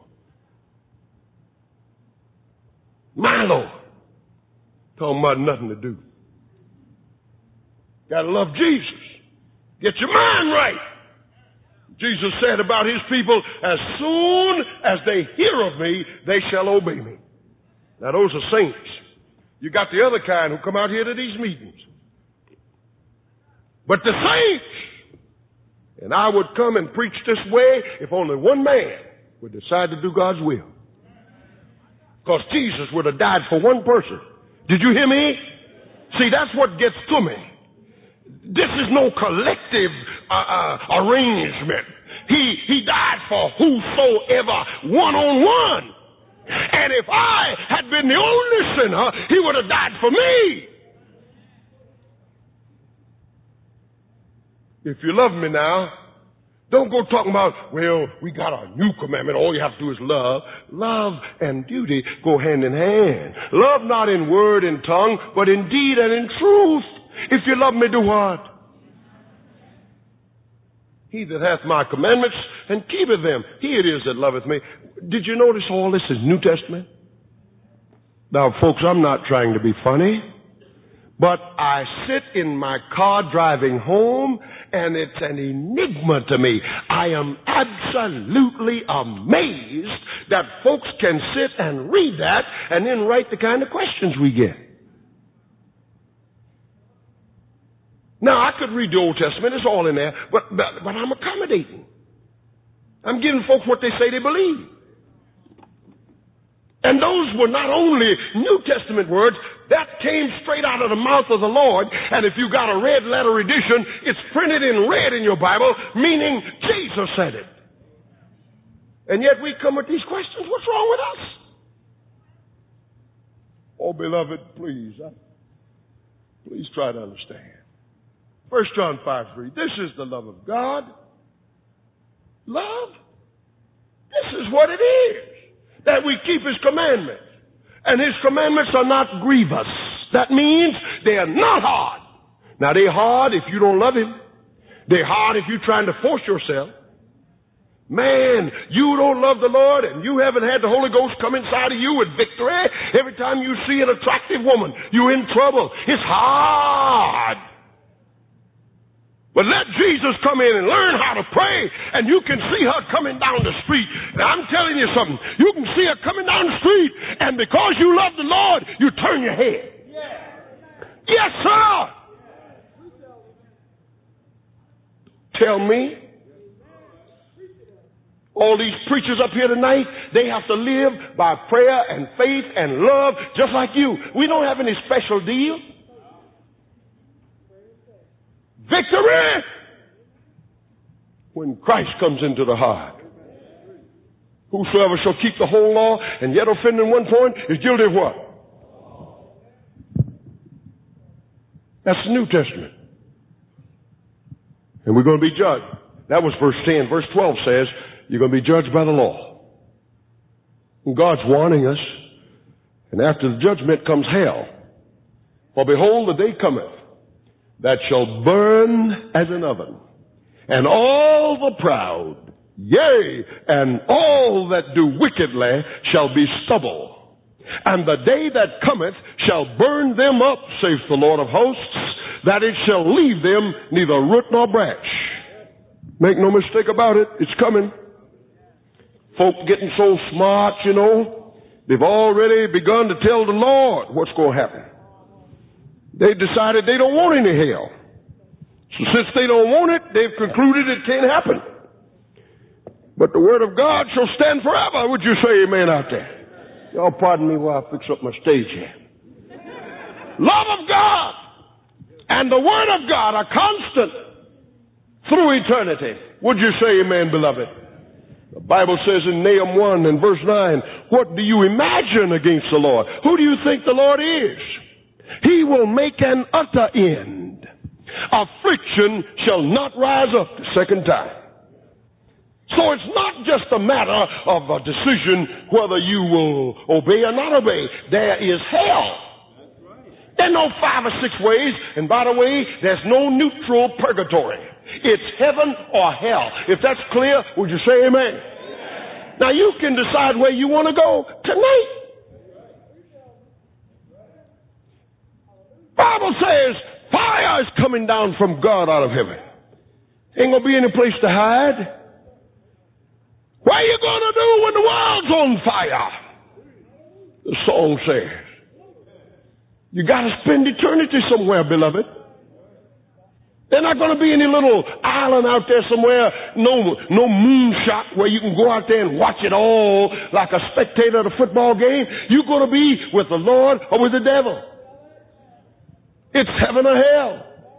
Milo. Talking about nothing to do. Gotta love Jesus. Get your mind right. Jesus said about his people, as soon as they hear of me, they shall obey me. Now those are saints. You got the other kind who come out here to these meetings. But the saints, and I would come and preach this way if only one man would decide to do God's will. Because Jesus would have died for one person. Did you hear me? See, that's what gets to me. This is no collective arrangement. He died for whosoever, one-on-one. And if I had been the only sinner, he would have died for me. If you love me now, don't go talking about, well, we got a new commandment. All you have to do is love. Love and duty go hand in hand. Love not in word and tongue, but in deed and in truth. If you love me, do what? He that hath my commandments and keepeth them, he it is that loveth me. Did you notice all this is New Testament? Now, folks, I'm not trying to be funny, but I sit in my car driving home, and it's an enigma to me. I am absolutely amazed that folks can sit and read that and then write the kind of questions we get. Now, I could read the Old Testament, it's all in there, but I'm accommodating. I'm giving folks what they say they believe. And those were not only New Testament words, that came straight out of the mouth of the Lord. And if you got a red letter edition, it's printed in red in your Bible, meaning Jesus said it. And yet we come with these questions, what's wrong with us? Oh, beloved, please try to understand. 1 John 5:3. This is the love of God. Love? This is what it is. That we keep his commandments. And his commandments are not grievous. That means they are not hard. Now they're hard if you don't love him. They're hard if you're trying to force yourself. Man, you don't love the Lord and you haven't had the Holy Ghost come inside of you with victory. Every time you see an attractive woman, you're in trouble. It's hard. But let Jesus come in and learn how to pray, and you can see her coming down the street. And I'm telling you something. You can see her coming down the street, and because you love the Lord, you turn your head. Yes, sir. Tell me. All these preachers up here tonight, they have to live by prayer and faith and love just like you. We don't have any special deal. Victory when Christ comes into the heart. Whosoever shall keep the whole law and yet offend in one point is guilty of what? That's the New Testament. And we're going to be judged. That was verse 10. Verse 12 says, you're going to be judged by the law. And God's warning us. And after the judgment comes hell. For behold, the day cometh that shall burn as an oven, and all the proud, yea, and all that do wickedly shall be stubble. And the day that cometh shall burn them up, saith the Lord of hosts, that it shall leave them neither root nor branch. Make no mistake about it, it's coming. Folk getting so smart, you know, they've already begun to tell the Lord what's going to happen. They decided they don't want any hell. So since they don't want it, they've concluded it can't happen. But the word of God shall stand forever. Would you say amen out there? Y'all pardon me while I fix up my stage here. Love of God and the word of God are constant through eternity. Would you say amen, beloved? The Bible says in Nahum 1 and verse 9, what do you imagine against the Lord? Who do you think the Lord is? He will make an utter end. Affliction shall not rise up the second time. So it's not just a matter of a decision whether you will obey or not obey. There is hell. There are no 5 or 6 ways. And by the way, there's no neutral purgatory. It's heaven or hell. If that's clear, would you say amen? Amen. Now you can decide where you want to go tonight. Bible says fire is coming down from God out of heaven. Ain't gonna be any place to hide. What are you gonna do when the world's on fire? The song says. You gotta spend eternity somewhere, beloved. There's not going to be any little island out there somewhere, no moonshot where you can go out there and watch it all like a spectator at a football game. You're going to be with the Lord or with the devil. It's heaven or hell.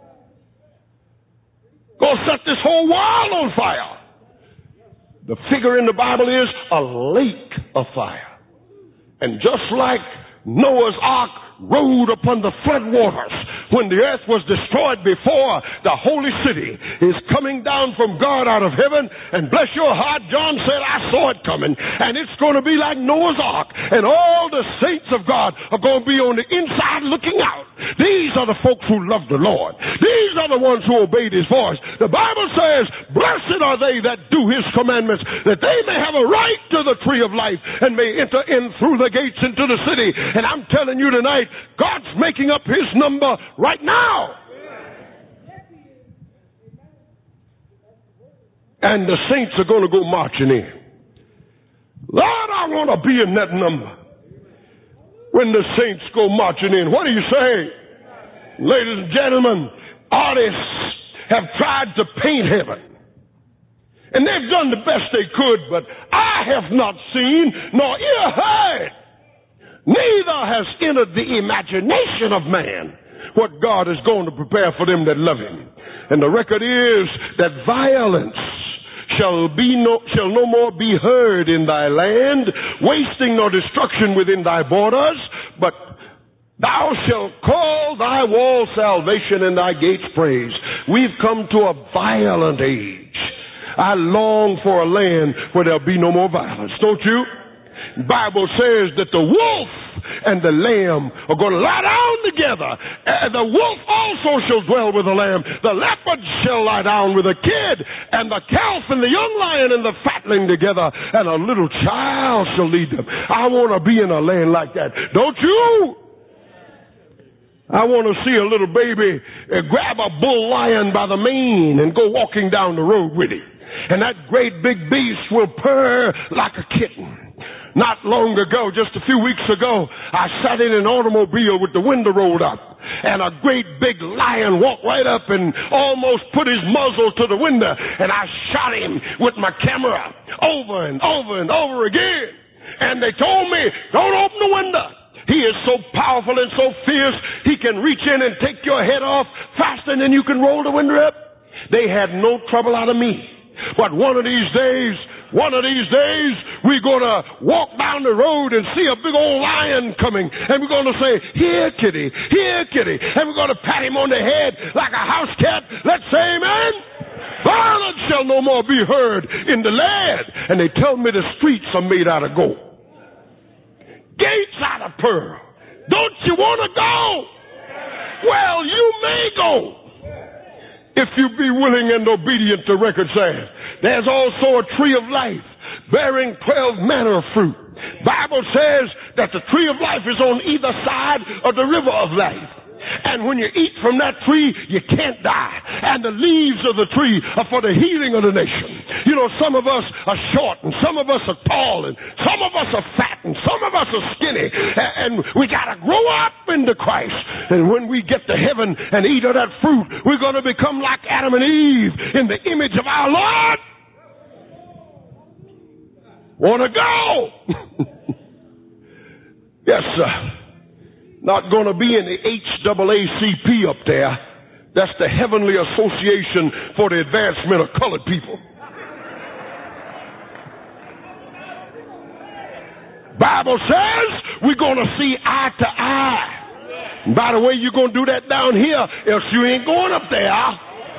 Going to set this whole world on fire. The figure in the Bible is a lake of fire. And just like Noah's Ark rode upon the floodwaters when the earth was destroyed before the holy city is coming down from God out of heaven, and bless your heart, John said, I saw it coming, and it's going to be like Noah's Ark, and all the saints of God are going to be on the inside looking out. These are the folks who love the Lord. These are the ones who obeyed his voice. The Bible says, blessed are they that do his commandments, that they may have a right to the tree of life and may enter in through the gates into the city. And I'm telling you tonight, God's making up his number right now. And the saints are going to go marching in. Lord, I want to be in that number. When the saints go marching in, what do you say? Ladies and gentlemen, artists have tried to paint heaven. And they've done the best they could, but I have not seen nor ear heard. Neither has entered the imagination of man what God is going to prepare for them that love him. And the record is that violence shall no more be heard in thy land, wasting nor destruction within thy borders, but thou shalt call thy wall salvation and thy gates praise. We've come to a violent age. I long for a land where there'll be no more violence, don't you? The Bible says that the wolf and the lamb are going to lie down together. The wolf also shall dwell with the lamb. The leopard shall lie down with the kid, and the calf and the young lion and the fatling together, and a little child shall lead them. I want to be in a land like that. Don't you? I want to see a little baby grab a bull lion by the mane and go walking down the road with him. And that great big beast will purr like a kitten. Not long ago, just a few weeks ago, I sat in an automobile with the window rolled up, and a great big lion walked right up and almost put his muzzle to the window, and I shot him with my camera over and over and over again. And they told me, don't open the window. He is so powerful and so fierce, he can reach in and take your head off faster than you can roll the window up. They had no trouble out of me. But one of these days, we're going to walk down the road and see a big old lion coming. And we're going to say, here, kitty, here, kitty. And we're going to pat him on the head like a house cat. Let's say amen. Violence shall no more be heard in the land. And they tell me the streets are made out of gold. Gates out of pearl. Don't you want to go? Well, you may go. If you be willing and obedient, the record says. There's also a tree of life bearing 12 manner of fruit. Bible says that the tree of life is on either side of the river of life. And when you eat from that tree, you can't die. And the leaves of the tree are for the healing of the nation. You know, some of us are short, and some of us are tall, and some of us are fat, and some of us are skinny. And we got to grow up into Christ. And when we get to heaven and eat of that fruit, we're going to become like Adam and Eve in the image of our Lord. Want to go? Yes, sir. Not going to be in the HAACP up there. That's the Heavenly Association for the Advancement of Colored People. Bible says we're going to see eye to eye. And by the way, you're going to do that down here, else you ain't going up there.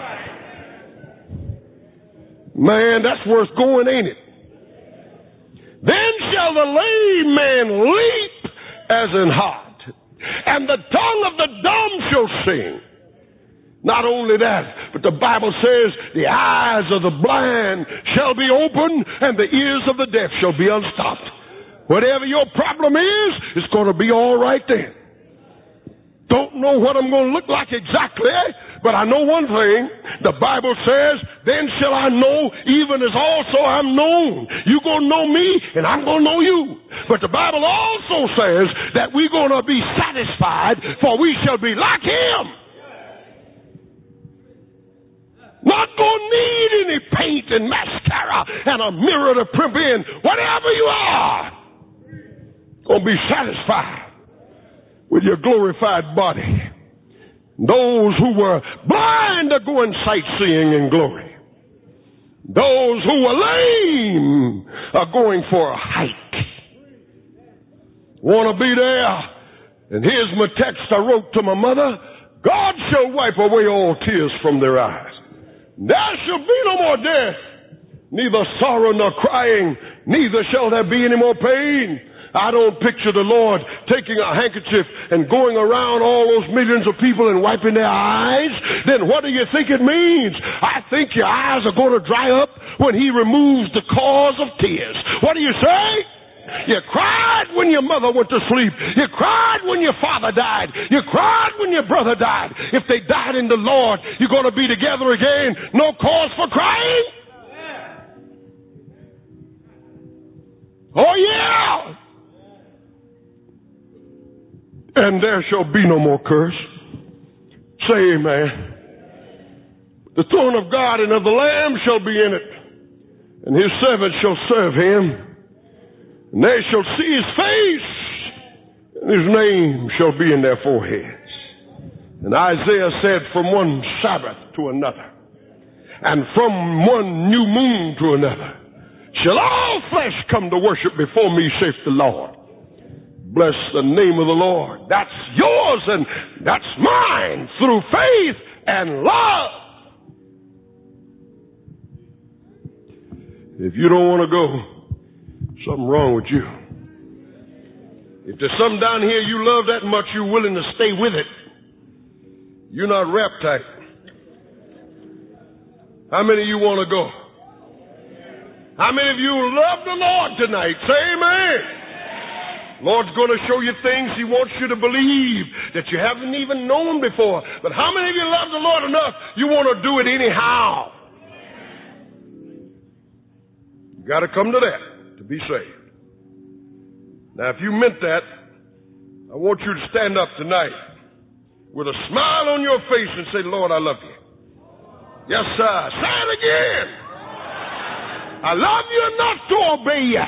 Man, that's worth going, ain't it? Then shall the lame man leap as an hart, and the tongue of the dumb shall sing. Not only that, but the Bible says the eyes of the blind shall be opened, and the ears of the deaf shall be unstopped. Whatever your problem is, it's going to be all right then. Don't know what I'm going to look like exactly, but I know one thing. The Bible says, then shall I know even as also I'm known. You're going to know me, and I'm going to know you. But the Bible also says that we're going to be satisfied, for we shall be like him. Not going to need any paint and mascara and a mirror to primp in. Whatever you are, going to be satisfied with your glorified body. Those who were blind are going sightseeing in glory. Those who were lame are going for a hike. Want to be there? And here's my text I wrote to my mother. God shall wipe away all tears from their eyes. There shall be no more death, neither sorrow nor crying, neither shall there be any more pain. I don't picture the Lord taking a handkerchief and going around all those millions of people and wiping their eyes. Then what do you think it means? I think your eyes are going to dry up when he removes the cause of tears. What do you say? You cried when your mother went to sleep. You cried when your father died. You cried when your brother died. If they died in the Lord, you're going to be together again. No cause for crying? Oh, yeah. And there shall be no more curse. Say amen. The throne of God and of the Lamb shall be in it, and his servants shall serve him. And they shall see his face, and his name shall be in their foreheads. And Isaiah said, from one Sabbath to another, and from one new moon to another, shall all flesh come to worship before me, saith the Lord. Bless the name of the Lord. That's yours and that's mine through faith and love. If you don't want to go, something wrong with you. If there's something down here you love that much, you're willing to stay with it. You're not rap type. How many of you want to go? How many of you love the Lord tonight? Say amen. Lord's going to show you things he wants you to believe that you haven't even known before. But how many of you love the Lord enough you want to do it anyhow? You got to come to that to be saved. Now, if you meant that, I want you to stand up tonight with a smile on your face and say, Lord, I love you. Yes, sir. Say it again. I love you enough to obey you.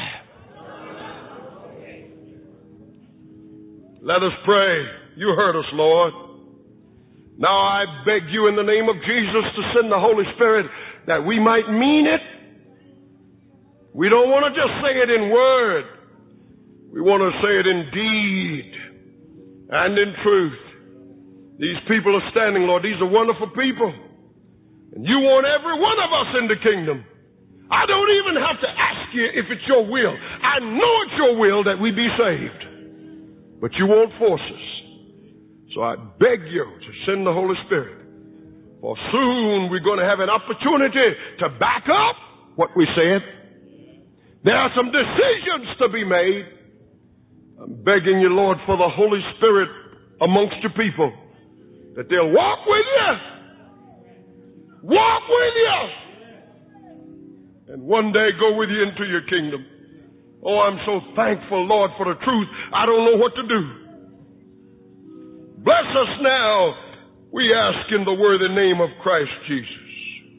Let us pray. You heard us, Lord. Now I beg you in the name of Jesus to send the Holy Spirit that we might mean it. We don't want to just say it in word. We want to say it in deed and in truth. These people are standing, Lord. These are wonderful people. And you want every one of us in the kingdom. I don't even have to ask you if it's your will. I know it's your will that we be saved. But you won't force us. So I beg you to send the Holy Spirit. For soon we're going to have an opportunity to back up what we said. There are some decisions to be made. I'm begging you, Lord, for the Holy Spirit amongst your people, that they'll walk with you. Walk with you. And one day go with you into your kingdom. Oh, I'm so thankful, Lord, for the truth. I don't know what to do. Bless us now, we ask in the worthy name of Christ Jesus.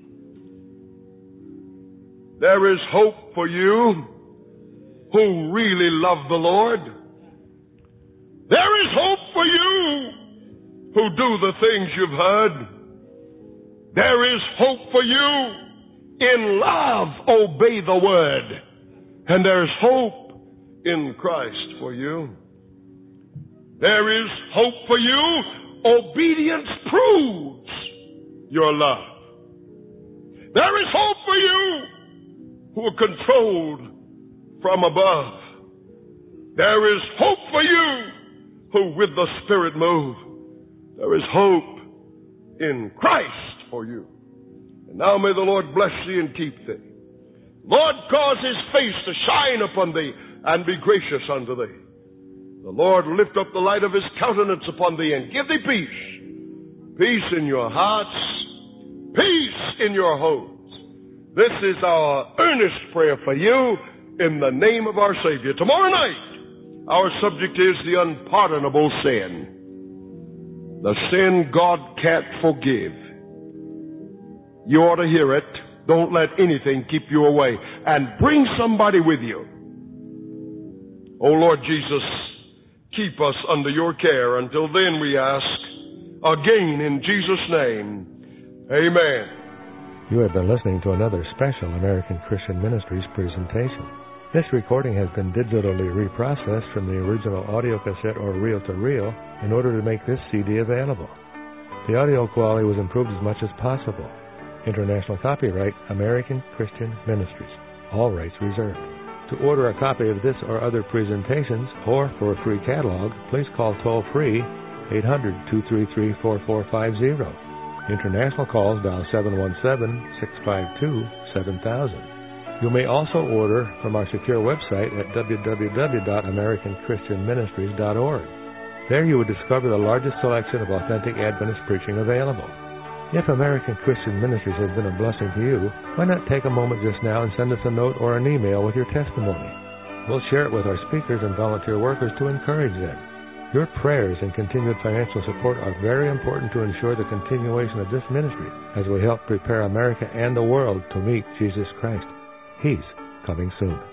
There is hope for you who really love the Lord. There is hope for you who do the things you've heard. There is hope for you in love, obey the word. And there's hope in Christ for you. There is hope for you. Obedience proves your love. There is hope for you who are controlled from above. There is hope for you who with the Spirit move. There is hope in Christ for you. And now may the Lord bless thee and keep thee. Lord, cause his face to shine upon thee and be gracious unto thee. The Lord lift up the light of his countenance upon thee and give thee peace. Peace in your hearts, peace in your homes. This is our earnest prayer for you in the name of our Savior. Tomorrow night, our subject is the unpardonable sin. The sin God can't forgive. You ought to hear it. Don't let anything keep you away. And bring somebody with you. Oh, Lord Jesus, keep us under your care. Until then, we ask again in Jesus' name. Amen. You have been listening to another special American Christian Ministries presentation. This recording has been digitally reprocessed from the original audio cassette or reel-to-reel in order to make this CD available. The audio quality was improved as much as possible. International copyright, American Christian Ministries. All rights reserved. To order a copy of this or other presentations, or for a free catalog, please call toll-free 800-233-4450. International calls dial 717-652-7000. You may also order from our secure website at www.americanchristianministries.org. There you will discover the largest selection of authentic Adventist preaching available. If American Christian Ministries has been a blessing to you, why not take a moment just now and send us a note or an email with your testimony? We'll share it with our speakers and volunteer workers to encourage them. Your prayers and continued financial support are very important to ensure the continuation of this ministry as we help prepare America and the world to meet Jesus Christ. He's coming soon.